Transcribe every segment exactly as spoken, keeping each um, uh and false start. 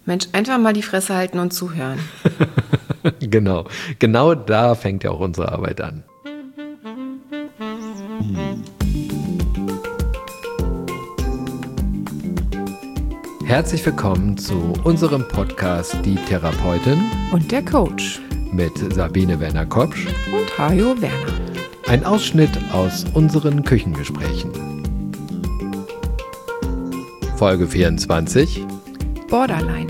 Mensch, einfach mal die Fresse halten und zuhören. Genau, genau da fängt ja auch unsere Arbeit an. Hm. Herzlich willkommen zu unserem Podcast Die Therapeutin und der Coach mit Sabine Werner-Kopsch und Hajo Werner. Ein Ausschnitt aus unseren Küchengesprächen. Folge vierundzwanzig. Borderline.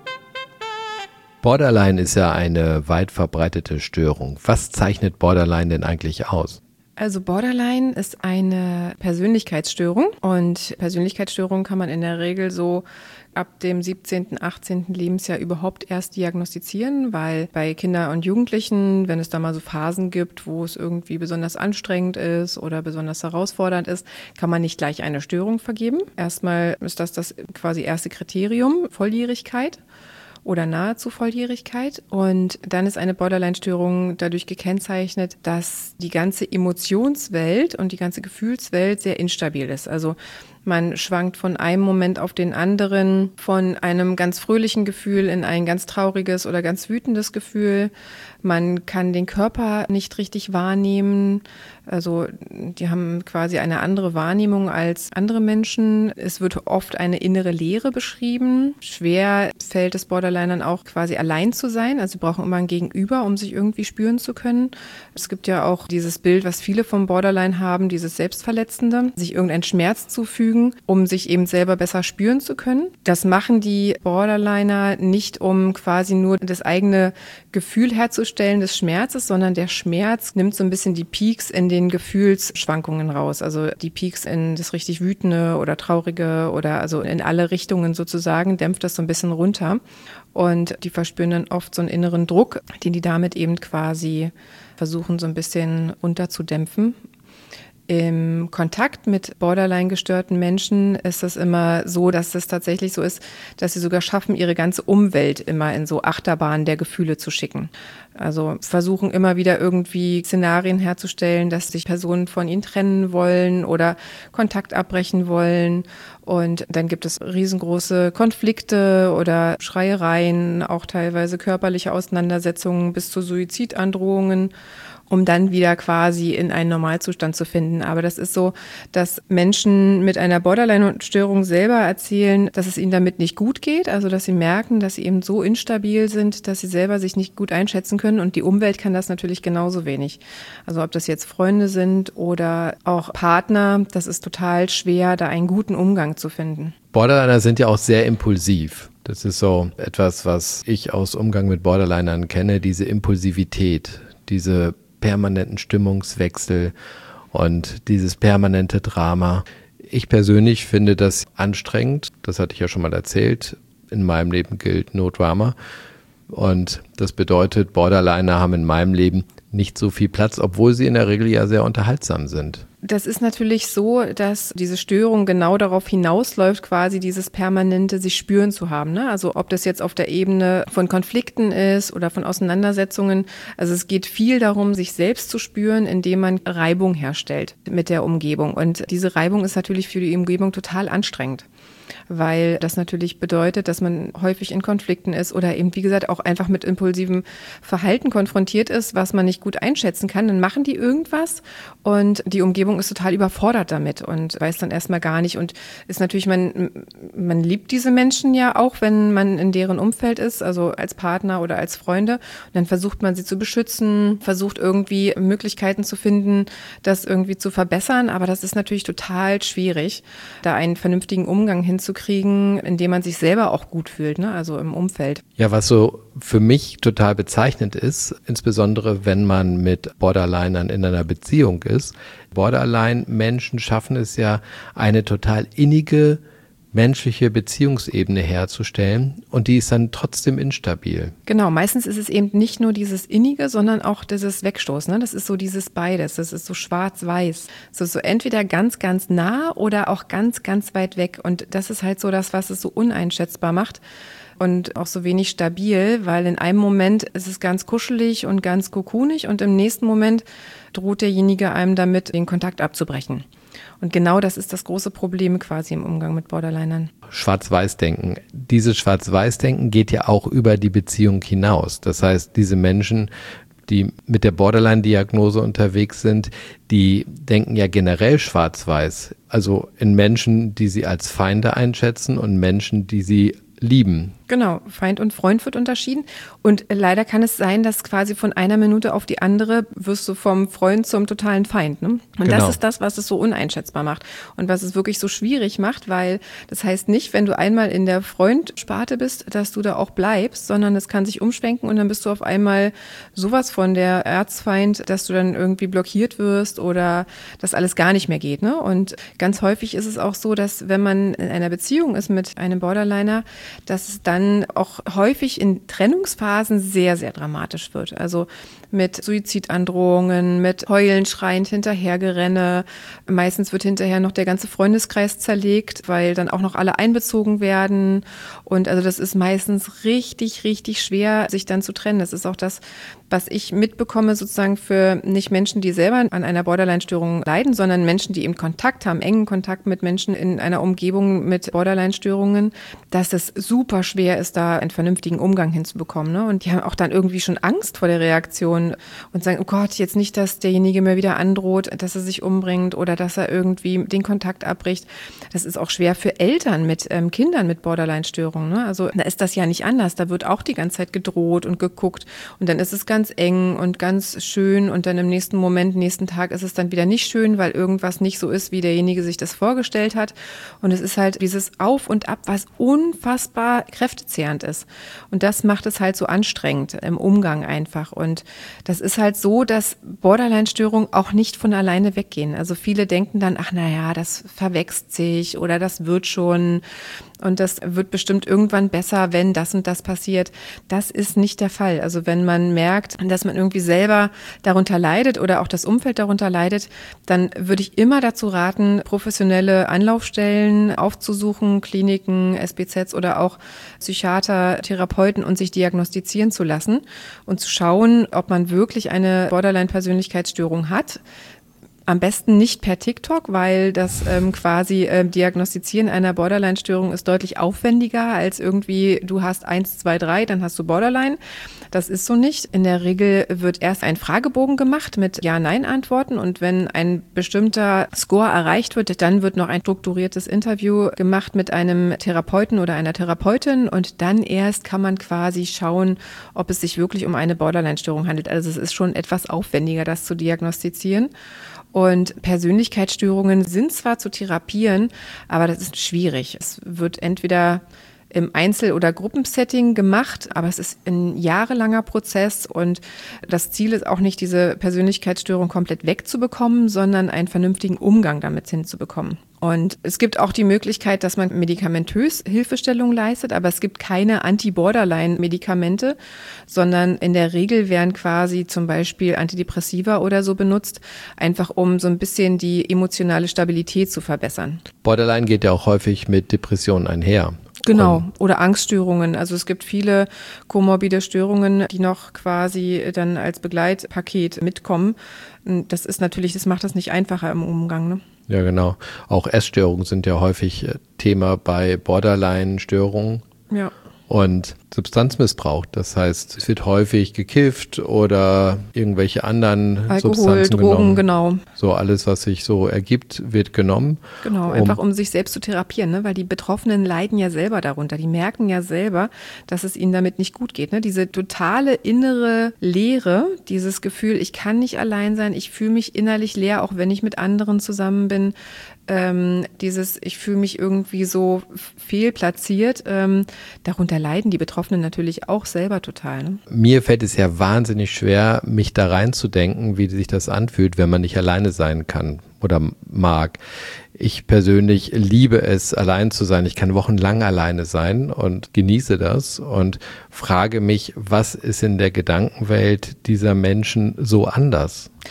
Borderline ist ja eine weit verbreitete Störung. Was zeichnet Borderline denn eigentlich aus? Also Borderline ist eine Persönlichkeitsstörung und Persönlichkeitsstörungen kann man in der Regel so ab dem siebzehnten, achtzehnten Lebensjahr überhaupt erst diagnostizieren, weil bei Kindern und Jugendlichen, wenn es da mal so Phasen gibt, wo es irgendwie besonders anstrengend ist oder besonders herausfordernd ist, kann man nicht gleich eine Störung vergeben. Erstmal ist das das quasi erste Kriterium, Volljährigkeit oder nahezu Volljährigkeit. Und dann ist eine Borderline-Störung dadurch gekennzeichnet, dass die ganze Emotionswelt und die ganze Gefühlswelt sehr instabil ist. Also man schwankt von einem Moment auf den anderen, von einem ganz fröhlichen Gefühl in ein ganz trauriges oder ganz wütendes Gefühl. Man kann den Körper nicht richtig wahrnehmen. Also die haben quasi eine andere Wahrnehmung als andere Menschen. Es wird oft eine innere Leere beschrieben. Schwer fällt es Borderlinern auch quasi allein zu sein. Also sie brauchen immer ein Gegenüber, um sich irgendwie spüren zu können. Es gibt ja auch dieses Bild, was viele vom Borderline haben, dieses Selbstverletzende, sich irgendeinen Schmerz zufügen, um sich eben selber besser spüren zu können. Das machen die Borderliner nicht, um quasi nur das eigene Gefühl herzustellen des Schmerzes, sondern der Schmerz nimmt so ein bisschen die Peaks in den Gefühlsschwankungen raus. Also die Peaks in das richtig Wütende oder Traurige oder also in alle Richtungen sozusagen, dämpft das so ein bisschen runter. Und die verspüren dann oft so einen inneren Druck, den die damit eben quasi versuchen so ein bisschen runterzudämpfen. Im Kontakt mit Borderline-gestörten Menschen ist es immer so, dass es tatsächlich so ist, dass sie sogar schaffen, ihre ganze Umwelt immer in so Achterbahnen der Gefühle zu schicken. Also versuchen immer wieder irgendwie Szenarien herzustellen, dass sich Personen von ihnen trennen wollen oder Kontakt abbrechen wollen. Und dann gibt es riesengroße Konflikte oder Schreiereien, auch teilweise körperliche Auseinandersetzungen bis zu Suizidandrohungen, um dann wieder quasi in einen Normalzustand zu finden. Aber das ist so, dass Menschen mit einer Borderline-Störung selber erzählen, dass es ihnen damit nicht gut geht, also dass sie merken, dass sie eben so instabil sind, dass sie selber sich nicht gut einschätzen können und die Umwelt kann das natürlich genauso wenig. Also ob das jetzt Freunde sind oder auch Partner, das ist total schwer, da einen guten Umgang zu finden. Borderliner sind ja auch sehr impulsiv. Das ist so etwas, was ich aus Umgang mit Borderlinern kenne, diese Impulsivität, diese permanenten Stimmungswechsel und dieses permanente Drama. Ich persönlich finde das anstrengend, das hatte ich ja schon mal erzählt, in meinem Leben gilt No Drama und das bedeutet, Borderliner haben in meinem Leben nicht so viel Platz, obwohl sie in der Regel ja sehr unterhaltsam sind. Das ist natürlich so, dass diese Störung genau darauf hinausläuft, quasi dieses permanente sich spüren zu haben, ne? Also ob das jetzt auf der Ebene von Konflikten ist oder von Auseinandersetzungen. Also es geht viel darum, sich selbst zu spüren, indem man Reibung herstellt mit der Umgebung. Und diese Reibung ist natürlich für die Umgebung total anstrengend, weil das natürlich bedeutet, dass man häufig in Konflikten ist oder eben, wie gesagt, auch einfach mit impulsivem Verhalten konfrontiert ist, was man nicht gut einschätzen kann. Dann machen die irgendwas und die Umgebung ist total überfordert damit und weiß dann erstmal gar nicht und ist natürlich, man, man liebt diese Menschen ja auch, wenn man in deren Umfeld ist, also als Partner oder als Freunde. Und dann versucht man sie zu beschützen, versucht irgendwie Möglichkeiten zu finden, das irgendwie zu verbessern. Aber das ist natürlich total schwierig, da einen vernünftigen Umgang hinzukriegen, indem man sich selber auch gut fühlt, ne? Also im Umfeld. Ja, was so für mich total bezeichnend ist, insbesondere wenn man mit Borderlinern in einer Beziehung ist. Borderline-Menschen schaffen es ja, eine total innige menschliche Beziehungsebene herzustellen und die ist dann trotzdem instabil. Genau, meistens ist es eben nicht nur dieses Innige, sondern auch dieses Wegstoßen, ne? Das ist so dieses beides, das ist so schwarz-weiß. Das ist so entweder ganz, ganz nah oder auch ganz, ganz weit weg und das ist halt so das, was es so uneinschätzbar macht. Und auch so wenig stabil, weil in einem Moment ist es ganz kuschelig und ganz kokonig und im nächsten Moment droht derjenige einem damit, den Kontakt abzubrechen. Und genau das ist das große Problem quasi im Umgang mit Borderlinern. Schwarz-Weiß-Denken. Dieses Schwarz-Weiß-Denken geht ja auch über die Beziehung hinaus. Das heißt, diese Menschen, die mit der Borderline-Diagnose unterwegs sind, die denken ja generell schwarz-weiß. Also in Menschen, die sie als Feinde einschätzen und Menschen, die sie lieben. Genau, Feind und Freund wird unterschieden. Und leider kann es sein, dass quasi von einer Minute auf die andere wirst du vom Freund zum totalen Feind. Ne? Und genau. Das ist das, was es so uneinschätzbar macht und was es wirklich so schwierig macht, weil das heißt nicht, wenn du einmal in der Freund-Sparte bist, dass du da auch bleibst, sondern es kann sich umschwenken und dann bist du auf einmal sowas von der Erzfeind, dass du dann irgendwie blockiert wirst oder dass alles gar nicht mehr geht. Ne? Und ganz häufig ist es auch so, dass wenn man in einer Beziehung ist mit einem Borderliner, dass es dann auch häufig in Trennungsphasen sehr, sehr dramatisch wird. Also mit Suizidandrohungen, mit Heulen, schreiend, Hinterhergerenne. Meistens wird hinterher noch der ganze Freundeskreis zerlegt, weil dann auch noch alle einbezogen werden. Und also das ist meistens richtig, richtig schwer, sich dann zu trennen. Das ist auch das, was ich mitbekomme sozusagen für nicht Menschen, die selber an einer Borderline-Störung leiden, sondern Menschen, die eben Kontakt haben, engen Kontakt mit Menschen in einer Umgebung mit Borderline-Störungen, dass es super schwer ist, da einen vernünftigen Umgang hinzubekommen. Ne? Und die haben auch dann irgendwie schon Angst vor der Reaktion und sagen, oh Gott, jetzt nicht, dass derjenige mir wieder androht, dass er sich umbringt oder dass er irgendwie den Kontakt abbricht. Das ist auch schwer für Eltern mit ähm, Kindern mit Borderline-Störungen. Ne? Also da ist das ja nicht anders. Da wird auch die ganze Zeit gedroht und geguckt und dann ist es ganz eng und ganz schön und dann im nächsten Moment, nächsten Tag ist es dann wieder nicht schön, weil irgendwas nicht so ist, wie derjenige sich das vorgestellt hat. Und es ist halt dieses Auf und Ab, was unfassbar kräftezehrend ist. Und das macht es halt so anstrengend im Umgang einfach. Und das ist halt so, dass Borderline-Störungen auch nicht von alleine weggehen. Also viele denken dann, ach naja, das verwächst sich oder das wird schon und das wird bestimmt irgendwann besser, wenn das und das passiert. Das ist nicht der Fall. Also wenn man merkt, dass man irgendwie selber darunter leidet oder auch das Umfeld darunter leidet, dann würde ich immer dazu raten, professionelle Anlaufstellen aufzusuchen, Kliniken, S B Zs oder auch Psychiater, Therapeuten und sich diagnostizieren zu lassen und zu schauen, ob man wirklich eine Borderline-Persönlichkeitsstörung hat. Am besten nicht per TikTok, weil das ähm, quasi äh, Diagnostizieren einer Borderline-Störung ist deutlich aufwendiger als irgendwie, du hast eins, zwei, drei, dann hast du Borderline. Das ist so nicht. In der Regel wird erst ein Fragebogen gemacht mit Ja-Nein-Antworten und wenn ein bestimmter Score erreicht wird, dann wird noch ein strukturiertes Interview gemacht mit einem Therapeuten oder einer Therapeutin und dann erst kann man quasi schauen, ob es sich wirklich um eine Borderline-Störung handelt. Also es ist schon etwas aufwendiger, das zu diagnostizieren. Und Persönlichkeitsstörungen sind zwar zu therapieren, aber das ist schwierig. Es wird entweder im Einzel- oder Gruppensetting gemacht, aber es ist ein jahrelanger Prozess und das Ziel ist auch nicht, diese Persönlichkeitsstörung komplett wegzubekommen, sondern einen vernünftigen Umgang damit hinzubekommen. Und es gibt auch die Möglichkeit, dass man medikamentös Hilfestellung leistet, aber es gibt keine Anti-Borderline-Medikamente, sondern in der Regel werden quasi zum Beispiel Antidepressiva oder so benutzt, einfach um so ein bisschen die emotionale Stabilität zu verbessern. Borderline geht ja auch häufig mit Depressionen einher. Genau, oder Angststörungen. Also es gibt viele komorbide Störungen, die noch quasi dann als Begleitpaket mitkommen. Das ist natürlich, das macht das nicht einfacher im Umgang, ne? Ja, genau. Auch Essstörungen sind ja häufig Thema bei Borderline-Störungen. Ja. Und Substanzmissbrauch, das heißt, es wird häufig gekifft oder irgendwelche anderen Alkohol, Substanzen Drogen, genommen. Genau. So alles, was sich so ergibt, wird genommen. Genau, um einfach um sich selbst zu therapieren, ne? Weil die Betroffenen leiden ja selber darunter. Die merken ja selber, dass es ihnen damit nicht gut geht. Ne? Diese totale innere Leere, dieses Gefühl, ich kann nicht allein sein, ich fühle mich innerlich leer, auch wenn ich mit anderen zusammen bin. Ähm, dieses, ich fühle mich irgendwie so fehlplatziert, ähm, darunter leiden die Betroffenen natürlich auch selber total. Ne? Mir fällt es ja wahnsinnig schwer, mich da reinzudenken, wie sich das anfühlt, wenn man nicht alleine sein kann oder mag. Ich persönlich liebe es, allein zu sein. Ich kann wochenlang alleine sein und genieße das und frage mich, was ist in der Gedankenwelt dieser Menschen so anders?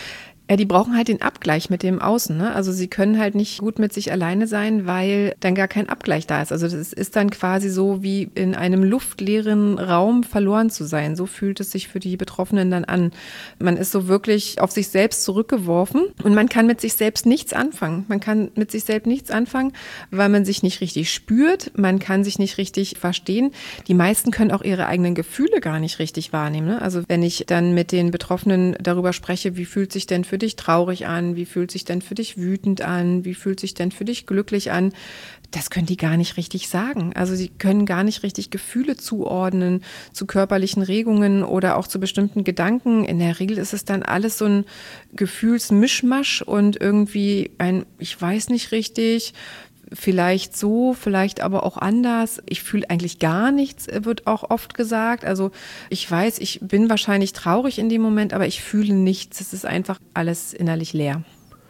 Ja, die brauchen halt den Abgleich mit dem Außen, ne? Also sie können halt nicht gut mit sich alleine sein, weil dann gar kein Abgleich da ist. Also das ist dann quasi so wie in einem luftleeren Raum verloren zu sein. So fühlt es sich für die Betroffenen dann an. Man ist so wirklich auf sich selbst zurückgeworfen und man kann mit sich selbst nichts anfangen. Man kann mit sich selbst nichts anfangen, weil man sich nicht richtig spürt. Man kann sich nicht richtig verstehen. Die meisten können auch ihre eigenen Gefühle gar nicht richtig wahrnehmen, ne? Also wenn ich dann mit den Betroffenen darüber spreche, wie fühlt sich denn für dich traurig an, wie fühlt sich denn für dich wütend an, wie fühlt sich denn für dich glücklich an, das können die gar nicht richtig sagen. Also sie können gar nicht richtig Gefühle zuordnen zu körperlichen Regungen oder auch zu bestimmten Gedanken. In der Regel ist es dann alles so ein Gefühlsmischmasch und irgendwie ein, ich weiß nicht richtig, vielleicht so, vielleicht aber auch anders. Ich fühle eigentlich gar nichts, wird auch oft gesagt. Also ich weiß, ich bin wahrscheinlich traurig in dem Moment, aber ich fühle nichts. Es ist einfach alles innerlich leer.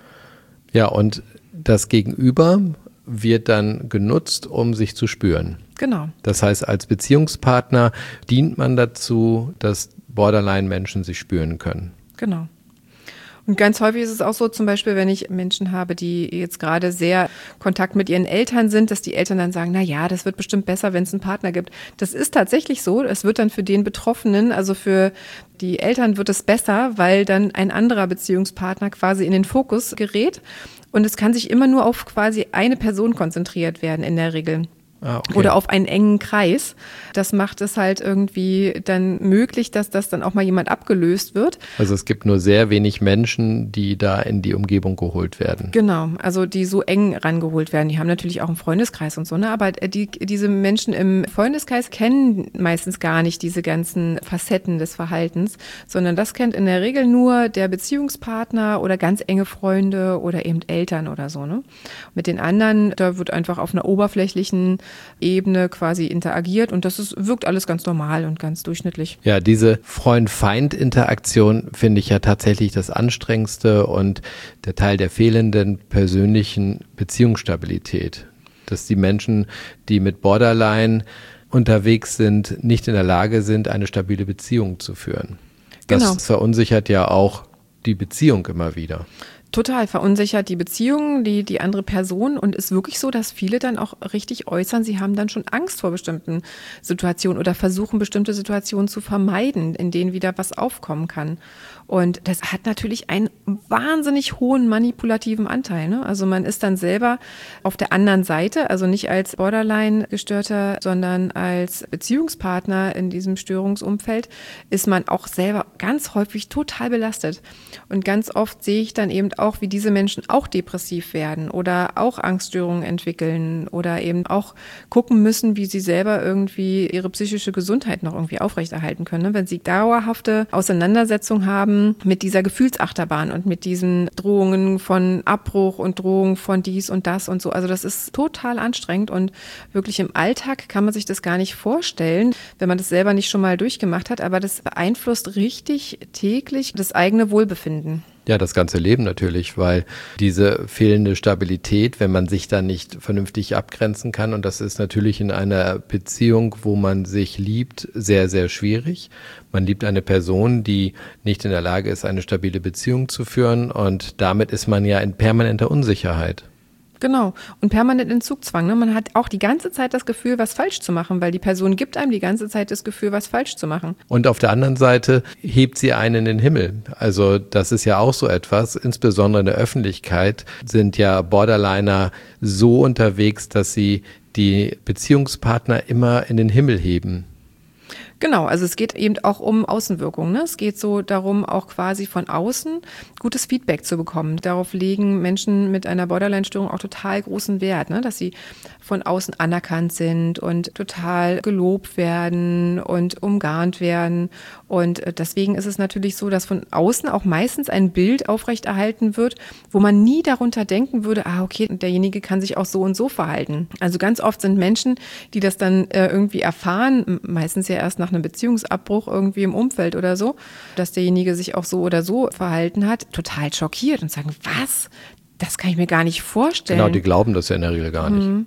Ja, und das Gegenüber wird dann genutzt, um sich zu spüren. Genau. Das heißt, als Beziehungspartner dient man dazu, dass Borderline-Menschen sich spüren können. Genau. Und ganz häufig ist es auch so, zum Beispiel, wenn ich Menschen habe, die jetzt gerade sehr Kontakt mit ihren Eltern sind, dass die Eltern dann sagen, na ja, das wird bestimmt besser, wenn es einen Partner gibt. Das ist tatsächlich so. Es wird dann für den Betroffenen, also für die Eltern wird es besser, weil dann ein anderer Beziehungspartner quasi in den Fokus gerät. Und es kann sich immer nur auf quasi eine Person konzentriert werden in der Regel. Ah, okay. Oder auf einen engen Kreis. Das macht es halt irgendwie dann möglich, dass das dann auch mal jemand abgelöst wird. Also es gibt nur sehr wenig Menschen, die da in die Umgebung geholt werden. Genau, also die so eng rangeholt werden. Die haben natürlich auch einen Freundeskreis und so, ne? Aber die, diese Menschen im Freundeskreis kennen meistens gar nicht diese ganzen Facetten des Verhaltens, sondern das kennt in der Regel nur der Beziehungspartner oder ganz enge Freunde oder eben Eltern oder so, ne? Mit den anderen, da wird einfach auf einer oberflächlichen Ebene quasi interagiert und das ist, wirkt alles ganz normal und ganz durchschnittlich. Ja, diese Freund-Feind-Interaktion finde ich ja tatsächlich das Anstrengendste und der Teil der fehlenden persönlichen Beziehungsstabilität. Dass die Menschen, die mit Borderline unterwegs sind, nicht in der Lage sind, eine stabile Beziehung zu führen. Das Genau. verunsichert ja auch die Beziehung immer wieder. Total verunsichert die Beziehung, die, die andere Person und ist wirklich so, dass viele dann auch richtig äußern, sie haben dann schon Angst vor bestimmten Situationen oder versuchen bestimmte Situationen zu vermeiden, in denen wieder was aufkommen kann. Und das hat natürlich einen wahnsinnig hohen manipulativen Anteil, ne? Also man ist dann selber auf der anderen Seite, also nicht als Borderline-Gestörter, sondern als Beziehungspartner in diesem Störungsumfeld, ist man auch selber ganz häufig total belastet. Und ganz oft sehe ich dann eben auch, wie diese Menschen auch depressiv werden oder auch Angststörungen entwickeln oder eben auch gucken müssen, wie sie selber irgendwie ihre psychische Gesundheit noch irgendwie aufrechterhalten können, ne? Wenn sie dauerhafte Auseinandersetzungen haben mit dieser Gefühlsachterbahn und mit diesen Drohungen von Abbruch und Drohungen von dies und das und so. Also das ist total anstrengend und wirklich im Alltag kann man sich das gar nicht vorstellen, wenn man das selber nicht schon mal durchgemacht hat, aber das beeinflusst richtig täglich das eigene Wohlbefinden. Ja, das ganze Leben natürlich, weil diese fehlende Stabilität, wenn man sich da nicht vernünftig abgrenzen kann, und das ist natürlich in einer Beziehung, wo man sich liebt, sehr, sehr schwierig. Man liebt eine Person, die nicht in der Lage ist, eine stabile Beziehung zu führen, und damit ist man ja in permanenter Unsicherheit. Genau. Und permanent in Zugzwang, ne? Man hat auch die ganze Zeit das Gefühl, was falsch zu machen, weil die Person gibt einem die ganze Zeit das Gefühl, was falsch zu machen. Und auf der anderen Seite hebt sie einen in den Himmel. Also das ist ja auch so etwas, insbesondere in der Öffentlichkeit sind ja Borderliner so unterwegs, dass sie die Beziehungspartner immer in den Himmel heben. Genau, also es geht eben auch um Außenwirkung, ne? Es geht so darum, auch quasi von außen gutes Feedback zu bekommen. Darauf legen Menschen mit einer Borderline-Störung auch total großen Wert, ne? Dass sie von außen anerkannt sind und total gelobt werden und umgarnt werden. Und deswegen ist es natürlich so, dass von außen auch meistens ein Bild aufrechterhalten wird, wo man nie darunter denken würde, ah okay, derjenige kann sich auch so und so verhalten. Also ganz oft sind Menschen, die das dann äh, irgendwie erfahren, meistens ja erst nach einem Beziehungsabbruch irgendwie im Umfeld oder so, dass derjenige sich auch so oder so verhalten hat, total schockiert und sagen, was? Das kann ich mir gar nicht vorstellen. Genau, die glauben das ja in der Regel gar nicht. Mhm.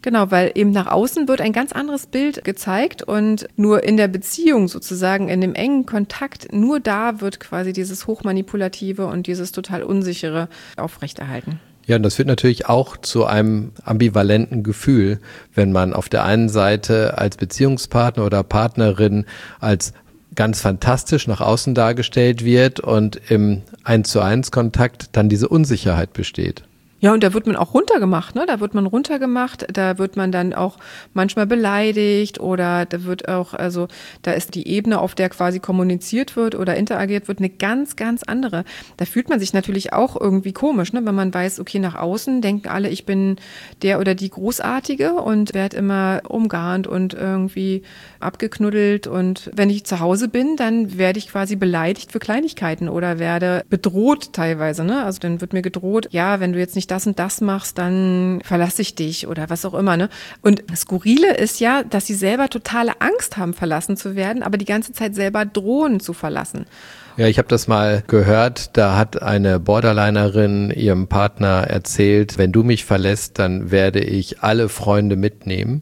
Genau, weil eben nach außen wird ein ganz anderes Bild gezeigt und nur in der Beziehung sozusagen, in dem engen Kontakt, nur da wird quasi dieses Hochmanipulative und dieses total Unsichere aufrechterhalten. Ja, und das führt natürlich auch zu einem ambivalenten Gefühl, wenn man auf der einen Seite als Beziehungspartner oder Partnerin als ganz fantastisch nach außen dargestellt wird und im eins zu eins Kontakt dann diese Unsicherheit besteht. Ja, und da wird man auch runtergemacht, ne? Da wird man runtergemacht, da wird man dann auch manchmal beleidigt oder da wird auch, also da ist die Ebene, auf der quasi kommuniziert wird oder interagiert wird, eine ganz, ganz andere. Da fühlt man sich natürlich auch irgendwie komisch, ne? Wenn man weiß, okay, nach außen denken alle, ich bin der oder die Großartige und werde immer umgarnt und irgendwie abgeknuddelt und wenn ich zu Hause bin, dann werde ich quasi beleidigt für Kleinigkeiten oder werde bedroht teilweise, ne? Also dann wird mir gedroht, ja, wenn du jetzt nicht das und das machst, dann verlasse ich dich oder was auch immer, ne? Und das Skurrile ist ja, dass sie selber totale Angst haben, verlassen zu werden, aber die ganze Zeit selber drohen zu verlassen. Ja, ich habe das mal gehört, da hat eine Borderlinerin ihrem Partner erzählt, wenn du mich verlässt, dann werde ich alle Freunde mitnehmen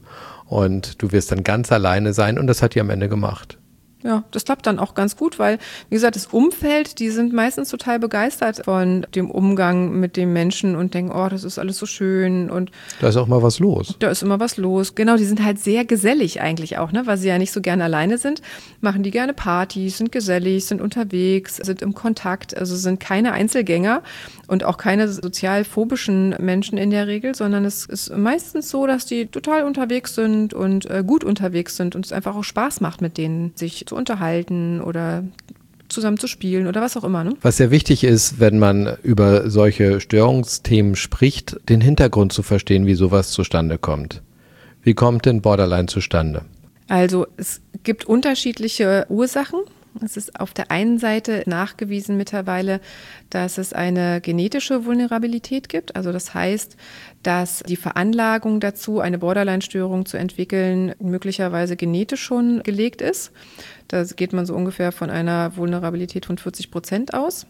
und du wirst dann ganz alleine sein und das hat die am Ende gemacht. Ja, das klappt dann auch ganz gut, weil, wie gesagt, das Umfeld, die sind meistens total begeistert von dem Umgang mit dem Menschen und denken, oh, das ist alles so schön und da ist auch mal was los. Da ist immer was los. Genau, die sind halt sehr gesellig eigentlich auch, ne, weil sie ja nicht so gerne alleine sind, machen die gerne Partys, sind gesellig, sind unterwegs, sind im Kontakt, also sind keine Einzelgänger und auch keine sozial phobischen Menschen in der Regel, sondern es ist meistens so, dass die total unterwegs sind und äh, gut unterwegs sind und es einfach auch Spaß macht, mit denen sich zu unterhalten oder zusammen zu spielen oder was auch immer. Ne? Was sehr wichtig ist, wenn man über solche Störungsthemen spricht, den Hintergrund zu verstehen, wie sowas zustande kommt. Wie kommt denn Borderline zustande? Also es gibt unterschiedliche Ursachen. Es ist auf der einen Seite nachgewiesen mittlerweile, dass es eine genetische Vulnerabilität gibt. Also das heißt, dass die Veranlagung dazu, eine Borderline-Störung zu entwickeln, möglicherweise genetisch schon gelegt ist. Da geht man so ungefähr von einer Vulnerabilität von vierzig Prozent aus.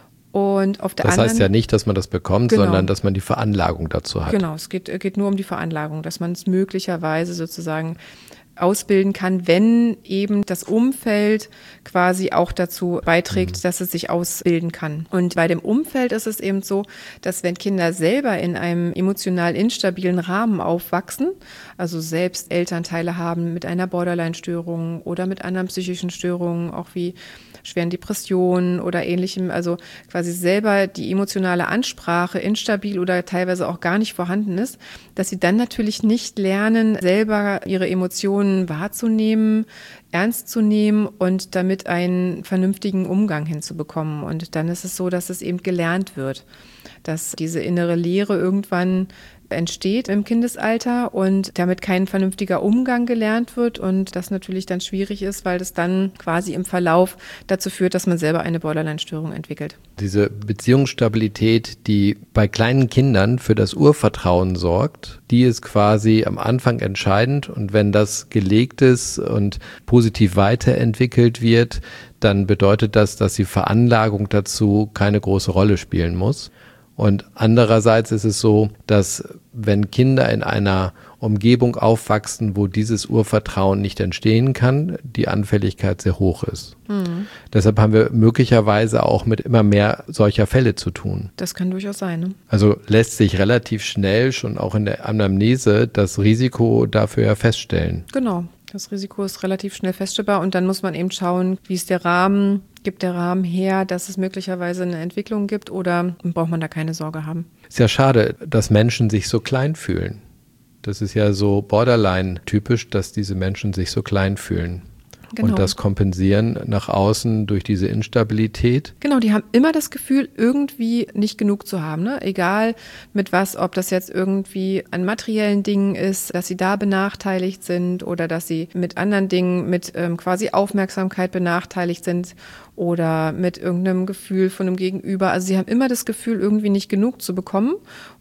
Und auf der das anderen, heißt ja nicht, dass man das bekommt, genau, sondern dass man die Veranlagung dazu hat. Genau, es geht, geht nur um die Veranlagung, dass man es möglicherweise sozusagen ausbilden kann, wenn eben das Umfeld quasi auch dazu beiträgt, mhm. dass es sich ausbilden kann. Und bei dem Umfeld ist es eben so, dass wenn Kinder selber in einem emotional instabilen Rahmen aufwachsen, also selbst Elternteile haben mit einer Borderline-Störung oder mit anderen psychischen Störungen, auch wie schweren Depressionen oder ähnlichem, also quasi selber die emotionale Ansprache instabil oder teilweise auch gar nicht vorhanden ist, dass sie dann natürlich nicht lernen, selber ihre Emotionen wahrzunehmen, ernst zu nehmen und damit einen vernünftigen Umgang hinzubekommen. Und dann ist es so, dass es eben gelernt wird, dass diese innere Leere irgendwann entsteht im Kindesalter und damit kein vernünftiger Umgang gelernt wird und das natürlich dann schwierig ist, weil das dann quasi im Verlauf dazu führt, dass man selber eine Borderline-Störung entwickelt. Diese Beziehungsstabilität, die bei kleinen Kindern für das Urvertrauen sorgt, die ist quasi am Anfang entscheidend und wenn das gelegt ist und positiv weiterentwickelt wird, dann bedeutet das, dass die Veranlagung dazu keine große Rolle spielen muss. Und andererseits ist es so, dass wenn Kinder in einer Umgebung aufwachsen, wo dieses Urvertrauen nicht entstehen kann, die Anfälligkeit sehr hoch ist. Mhm. Deshalb haben wir möglicherweise auch mit immer mehr solcher Fälle zu tun. Das kann durchaus sein. Ne? Also lässt sich relativ schnell schon auch in der Anamnese das Risiko dafür ja feststellen. Genau. Das Risiko ist relativ schnell feststellbar und dann muss man eben schauen, wie ist der Rahmen, gibt der Rahmen her, dass es möglicherweise eine Entwicklung gibt oder braucht man da keine Sorge haben. Ist ja schade, dass Menschen sich so klein fühlen. Das ist ja so Borderline-typisch, dass diese Menschen sich so klein fühlen. Genau. Und das kompensieren nach außen durch diese Instabilität. Genau, die haben immer das Gefühl, irgendwie nicht genug zu haben, ne? Egal mit was, ob das jetzt irgendwie an materiellen Dingen ist, dass sie da benachteiligt sind oder dass sie mit anderen Dingen, mit ähm, quasi Aufmerksamkeit benachteiligt sind oder mit irgendeinem Gefühl von einem Gegenüber. Also sie haben immer das Gefühl, irgendwie nicht genug zu bekommen und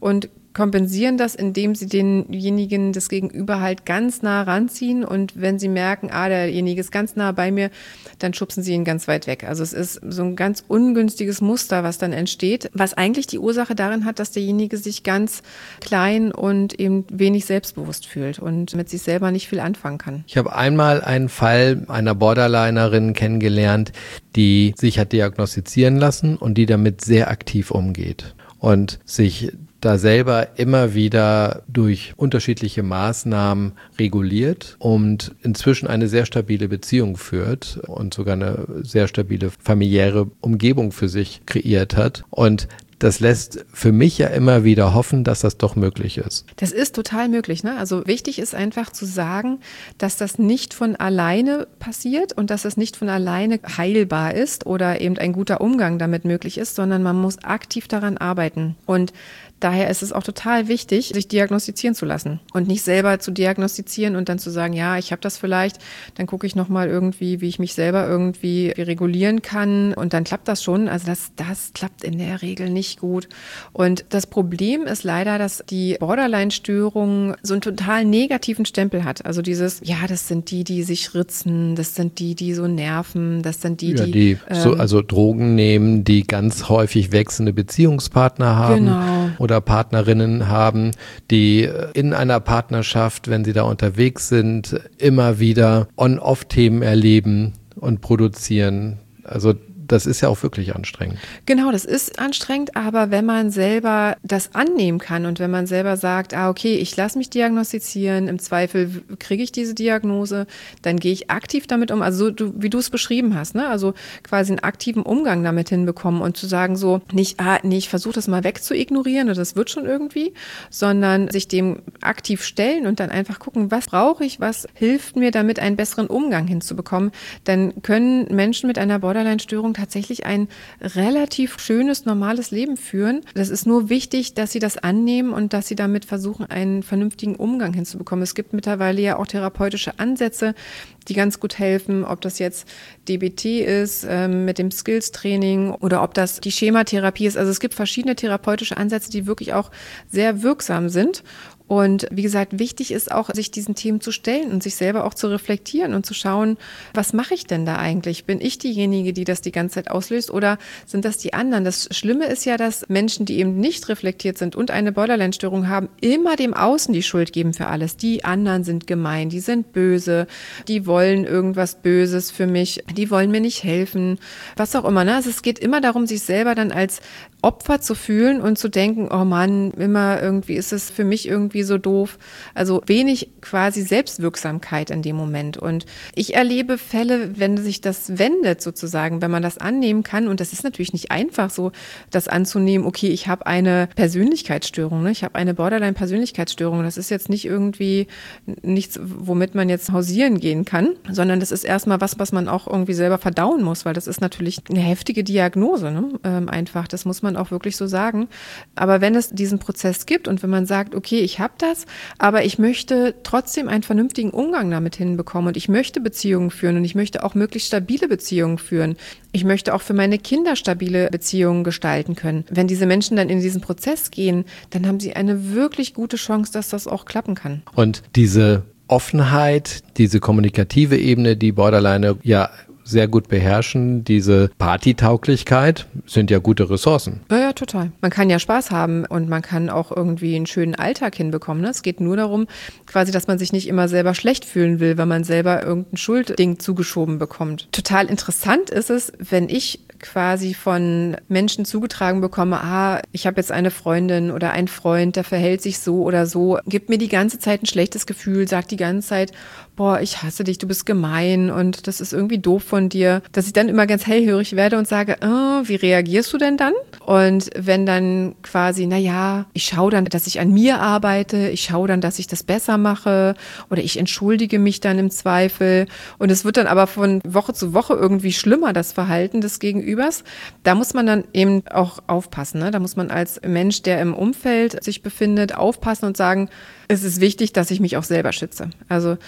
kompensieren das, indem sie denjenigen das Gegenüber halt ganz nah ranziehen und wenn sie merken, ah, derjenige ist ganz nah bei mir, dann schubsen sie ihn ganz weit weg. Also es ist so ein ganz ungünstiges Muster, was dann entsteht, was eigentlich die Ursache darin hat, dass derjenige sich ganz klein und eben wenig selbstbewusst fühlt und mit sich selber nicht viel anfangen kann. Ich habe einmal einen Fall einer Borderlinerin kennengelernt, die sich hat diagnostizieren lassen und die damit sehr aktiv umgeht und sich da selber immer wieder durch unterschiedliche Maßnahmen reguliert und inzwischen eine sehr stabile Beziehung führt und sogar eine sehr stabile familiäre Umgebung für sich kreiert hat. Und das lässt für mich ja immer wieder hoffen, dass das doch möglich ist. Das ist total möglich, ne? Also wichtig ist einfach zu sagen, dass das nicht von alleine passiert und dass es nicht von alleine heilbar ist oder eben ein guter Umgang damit möglich ist, sondern man muss aktiv daran arbeiten. Und daher ist es auch total wichtig, sich diagnostizieren zu lassen und nicht selber zu diagnostizieren und dann zu sagen, ja, ich habe das vielleicht, dann gucke ich nochmal irgendwie, wie ich mich selber irgendwie regulieren kann und dann klappt das schon. Also das, das klappt in der Regel nicht gut. Und das Problem ist leider, dass die Borderline-Störung so einen total negativen Stempel hat. Also dieses, ja, das sind die, die sich ritzen, das sind die, die so nerven, das sind die, ja, die... die ähm, so, also Drogen nehmen, die ganz häufig wechselnde Beziehungspartner haben. Genau. Oder Partnerinnen haben, die in einer Partnerschaft, wenn sie da unterwegs sind, immer wieder On-Off-Themen erleben und produzieren. Also das ist ja auch wirklich anstrengend. Genau, das ist anstrengend, aber wenn man selber das annehmen kann und wenn man selber sagt, ah, okay, ich lasse mich diagnostizieren, im Zweifel kriege ich diese Diagnose, dann gehe ich aktiv damit um, also so, du, wie du es beschrieben hast, ne? Also quasi einen aktiven Umgang damit hinbekommen und zu sagen so, nicht, ah, nee, ich versuche das mal wegzuignorieren oder das wird schon irgendwie, sondern sich dem aktiv stellen und dann einfach gucken, was brauche ich, was hilft mir, damit einen besseren Umgang hinzubekommen, dann können Menschen mit einer Borderline-Störung tatsächlich ein relativ schönes, normales Leben führen. Das ist nur wichtig, dass sie das annehmen und dass sie damit versuchen, einen vernünftigen Umgang hinzubekommen. Es gibt mittlerweile ja auch therapeutische Ansätze, die ganz gut helfen, ob das jetzt D B T ist ähm, mit dem Skills-Training oder ob das die Schematherapie ist. Also es gibt verschiedene therapeutische Ansätze, die wirklich auch sehr wirksam sind. Und wie gesagt, wichtig ist auch, sich diesen Themen zu stellen und sich selber auch zu reflektieren und zu schauen, was mache ich denn da eigentlich? Bin ich diejenige, die das die ganze Zeit auslöst oder sind das die anderen? Das Schlimme ist ja, dass Menschen, die eben nicht reflektiert sind und eine Borderline-Störung haben, immer dem Außen die Schuld geben für alles. Die anderen sind gemein, die sind böse, die wollen irgendwas Böses für mich, die wollen mir nicht helfen, was auch immer. Ne? Also es geht immer darum, sich selber dann als Opfer zu fühlen und zu denken, oh Mann, immer irgendwie ist es für mich irgendwie so doof. Also wenig quasi Selbstwirksamkeit in dem Moment. Und ich erlebe Fälle, wenn sich das wendet sozusagen, wenn man das annehmen kann. Und das ist natürlich nicht einfach so, das anzunehmen, okay, ich habe eine Persönlichkeitsstörung, ne? Ich habe eine Borderline-Persönlichkeitsstörung. Das ist jetzt nicht irgendwie nichts, womit man jetzt hausieren gehen kann, sondern das ist erstmal was, was man auch irgendwie selber verdauen muss, weil das ist natürlich eine heftige Diagnose, ne? Ähm, einfach, das muss man auch wirklich so sagen. Aber wenn es diesen Prozess gibt und wenn man sagt, okay, ich habe das, aber ich möchte trotzdem einen vernünftigen Umgang damit hinbekommen und ich möchte Beziehungen führen und ich möchte auch möglichst stabile Beziehungen führen. Ich möchte auch für meine Kinder stabile Beziehungen gestalten können. Wenn diese Menschen dann in diesen Prozess gehen, dann haben sie eine wirklich gute Chance, dass das auch klappen kann. Und diese Offenheit, diese kommunikative Ebene, die Borderline ja sehr gut beherrschen, diese Partytauglichkeit, sind ja gute Ressourcen. Ja, ja, total. Man kann ja Spaß haben und man kann auch irgendwie einen schönen Alltag hinbekommen. Ne? Es geht nur darum, quasi, dass man sich nicht immer selber schlecht fühlen will, wenn man selber irgendein Schuldding zugeschoben bekommt. Total interessant ist es, wenn ich quasi von Menschen zugetragen bekomme, ah, ich habe jetzt eine Freundin oder einen Freund, der verhält sich so oder so, gibt mir die ganze Zeit ein schlechtes Gefühl, sagt die ganze Zeit, boah, ich hasse dich, du bist gemein und das ist irgendwie doof von dir, dass ich dann immer ganz hellhörig werde und sage, oh, wie reagierst du denn dann? Und wenn dann quasi, na ja, ich schaue dann, dass ich an mir arbeite, ich schaue dann, dass ich das besser mache oder ich entschuldige mich dann im Zweifel und es wird dann aber von Woche zu Woche irgendwie schlimmer, das Verhalten des Gegenübers. Da muss man dann eben auch aufpassen, ne? Da muss man als Mensch, der im Umfeld sich befindet, aufpassen und sagen, es ist wichtig, dass ich mich auch selber schütze. Also ich muss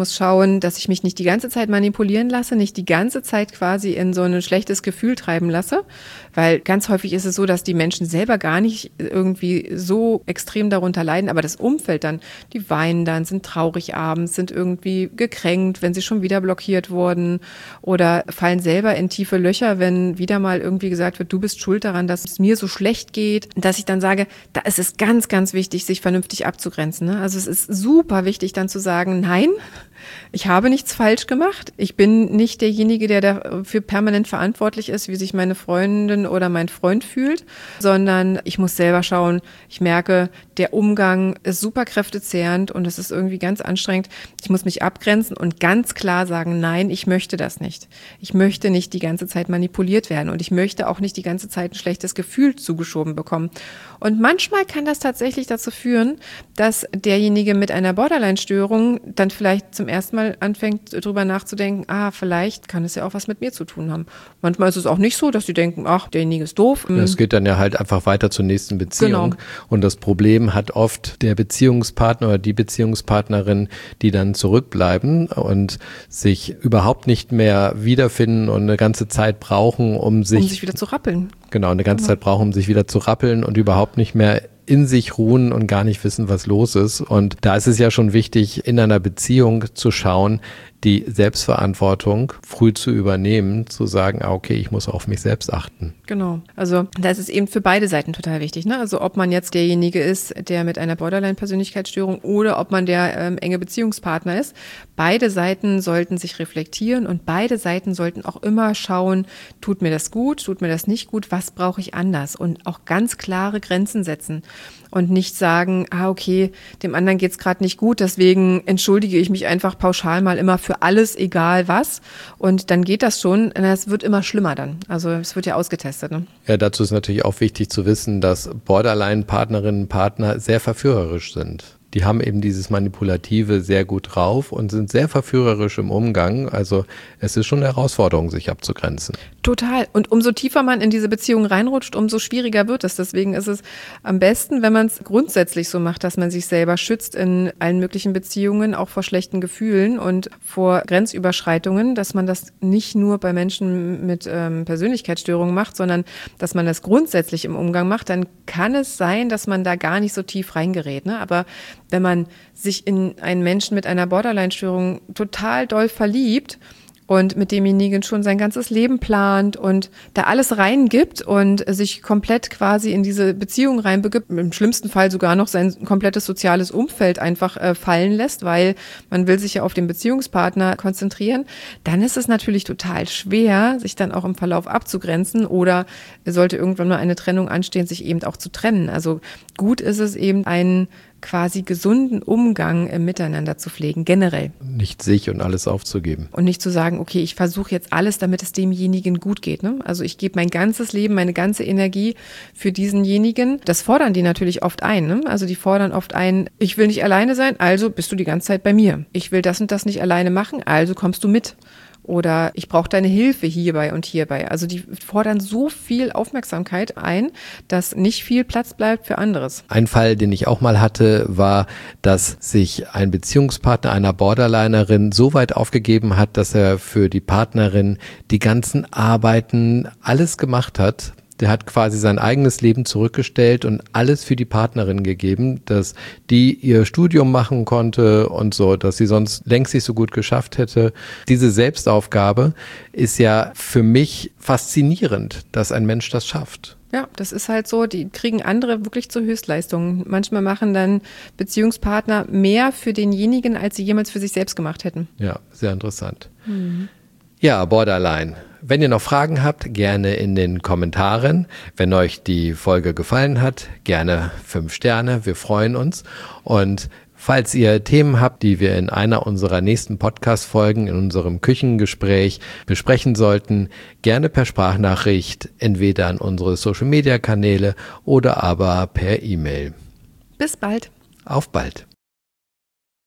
muss schauen, dass ich mich nicht die ganze Zeit manipulieren lasse, nicht die ganze Zeit quasi in so ein schlechtes Gefühl treiben lasse, weil ganz häufig ist es so, dass die Menschen selber gar nicht irgendwie so extrem darunter leiden, aber das Umfeld dann, die weinen dann, sind traurig abends, sind irgendwie gekränkt, wenn sie schon wieder blockiert wurden oder fallen selber in tiefe Löcher, wenn wieder mal irgendwie gesagt wird, du bist schuld daran, dass es mir so schlecht geht, dass ich dann sage, da ist es ganz, ganz wichtig, sich vernünftig abzugrenzen. Ne? Also es ist super wichtig, dann zu sagen, nein, ich habe nichts falsch gemacht. Ich bin nicht derjenige, der dafür permanent verantwortlich ist, wie sich meine Freundin oder mein Freund fühlt, sondern ich muss selber schauen. Ich merke, der Umgang ist super kräftezehrend und es ist irgendwie ganz anstrengend. Ich muss mich abgrenzen und ganz klar sagen, nein, ich möchte das nicht. Ich möchte nicht die ganze Zeit manipuliert werden und ich möchte auch nicht die ganze Zeit ein schlechtes Gefühl zugeschoben bekommen. Und manchmal kann das tatsächlich dazu führen, dass derjenige mit einer Borderline-Störung dann vielleicht zum ersten Mal anfängt, drüber nachzudenken, ah, vielleicht kann es ja auch was mit mir zu tun haben. Manchmal ist es auch nicht so, dass sie denken, ach, derjenige ist doof. Es geht dann ja halt einfach weiter zur nächsten Beziehung. Genau. Und das Problem hat oft der Beziehungspartner oder die Beziehungspartnerin, die dann zurückbleiben und sich überhaupt nicht mehr wiederfinden und eine ganze Zeit brauchen, um sich, um sich wieder zu rappeln. Genau, eine ganze Zeit brauchen, um sich wieder zu rappeln und überhaupt nicht mehr in sich ruhen und gar nicht wissen, was los ist. Und da ist es ja schon wichtig, in einer Beziehung zu schauen, die Selbstverantwortung früh zu übernehmen, zu sagen, ah, okay, ich muss auf mich selbst achten. Genau. Also da ist es eben für beide Seiten total wichtig, ne? Also ob man jetzt derjenige ist, der mit einer Borderline-Persönlichkeitsstörung oder ob man der ähm, enge Beziehungspartner ist. Beide Seiten sollten sich reflektieren und beide Seiten sollten auch immer schauen, tut mir das gut, tut mir das nicht gut, was brauche ich anders? Und auch ganz klare Grenzen setzen. Und nicht sagen, ah, okay, dem anderen geht's gerade nicht gut, deswegen entschuldige ich mich einfach pauschal mal immer für alles, egal was. Und dann geht das schon. Es wird immer schlimmer dann. Also es wird ja ausgetestet. Ne? Ja, dazu ist natürlich auch wichtig zu wissen, dass Borderline-Partnerinnen und Partner sehr verführerisch sind. Die haben eben dieses Manipulative sehr gut drauf und sind sehr verführerisch im Umgang. Also es ist schon eine Herausforderung, sich abzugrenzen. Total. Und umso tiefer man in diese Beziehung reinrutscht, umso schwieriger wird es. Deswegen ist es am besten, wenn man es grundsätzlich so macht, dass man sich selber schützt in allen möglichen Beziehungen, auch vor schlechten Gefühlen und vor Grenzüberschreitungen, dass man das nicht nur bei Menschen mit ähm, Persönlichkeitsstörungen macht, sondern dass man das grundsätzlich im Umgang macht. Dann kann es sein, dass man da gar nicht so tief reingerät. Ne? Aber wenn man sich in einen Menschen mit einer Borderline-Störung total doll verliebt und mit demjenigen schon sein ganzes Leben plant und da alles reingibt und sich komplett quasi in diese Beziehung reinbegibt, im schlimmsten Fall sogar noch sein komplettes soziales Umfeld einfach äh, fallen lässt, weil man will sich ja auf den Beziehungspartner konzentrieren, dann ist es natürlich total schwer, sich dann auch im Verlauf abzugrenzen oder sollte irgendwann mal eine Trennung anstehen, sich eben auch zu trennen. Also gut ist es eben, einen quasi gesunden Umgang im Miteinander zu pflegen, generell. Nicht sich und alles aufzugeben. Und nicht zu sagen, okay, ich versuche jetzt alles, damit es demjenigen gut geht. Ne? Also ich gebe mein ganzes Leben, meine ganze Energie für diesenjenigen. Das fordern die natürlich oft ein. Ne? Also die fordern oft ein, ich will nicht alleine sein, also bist du die ganze Zeit bei mir. Ich will das und das nicht alleine machen, also kommst du mit. Oder ich brauche deine Hilfe hierbei und hierbei. Also die fordern so viel Aufmerksamkeit ein, dass nicht viel Platz bleibt für anderes. Ein Fall, den ich auch mal hatte, war, dass sich ein Beziehungspartner einer Borderlinerin so weit aufgegeben hat, dass er für die Partnerin die ganzen Arbeiten, alles gemacht hat. Der hat quasi sein eigenes Leben zurückgestellt und alles für die Partnerin gegeben, dass die ihr Studium machen konnte und so, dass sie sonst längst nicht so gut geschafft hätte. Diese Selbstaufgabe ist ja für mich faszinierend, dass ein Mensch das schafft. Ja, das ist halt so, die kriegen andere wirklich zur Höchstleistung. Manchmal machen dann Beziehungspartner mehr für denjenigen, als sie jemals für sich selbst gemacht hätten. Ja, sehr interessant. Mhm. Ja, Borderline. Wenn ihr noch Fragen habt, gerne in den Kommentaren. Wenn euch die Folge gefallen hat, gerne fünf Sterne. Wir freuen uns. Und falls ihr Themen habt, die wir in einer unserer nächsten Podcast-Folgen in unserem Küchengespräch besprechen sollten, gerne per Sprachnachricht, entweder an unsere Social-Media-Kanäle oder aber per E-Mail. Bis bald. Auf bald.